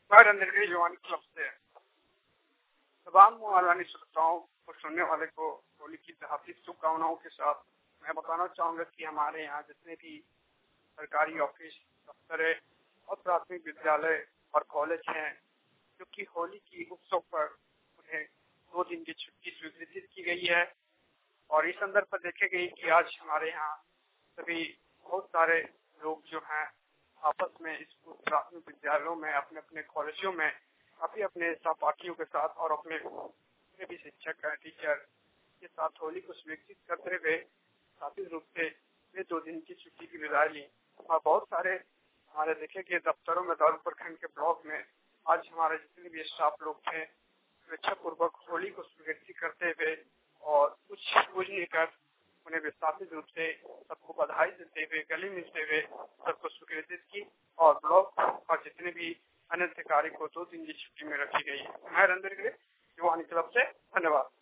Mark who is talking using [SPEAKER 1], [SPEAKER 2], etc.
[SPEAKER 1] मैं युवानी क्लब से तमाम मुआलानी श्रोताओं और सुनने वाले को होली की हार्दिक शुभकामनाओं के साथ मैं बताना चाहूंगा कि हमारे यहाँ जितने भी सरकारी ऑफिस, दफ्तर और प्राथमिक विद्यालय और कॉलेज हैं, जो कि होली की उत्सव पर उन्हें 2 दिन की छुट्टी स्वीकृत की गई है। और इस संदर्भ पर देखे गई कि आज हमारे यहाँ सभी बहुत सारे लोग जो हैं आपस में इस प्राथमिक विद्यालयों में, अपने अपने कॉलेजों में अपने सहपाठियों के साथ और अपने भी शिक्षक टीचर के साथ होली को स्वीकृत करते हुए साथी रूप से वे 2 दिन की छुट्टी की विदाई ली। और बहुत सारे हमारे देखे गए दफ्तरों में, दौर प्रखंड के ब्लॉक में आज हमारे जितने भी स्टाफ लोग थे स्वेच्छापूर्वक होली को स्वीकृत करते हुए और कुछ पूजने कर उन्हें विस्थापित रूप से सबको बधाई देते हुए, गले मिलते हुए सबको स्वीकृत की और ब्लॉक और जितने भी अन्य अधिकारी को 2 दिन की छुट्टी में रखी गई है। मैं रंदर युवानी क्लब से धन्यवाद।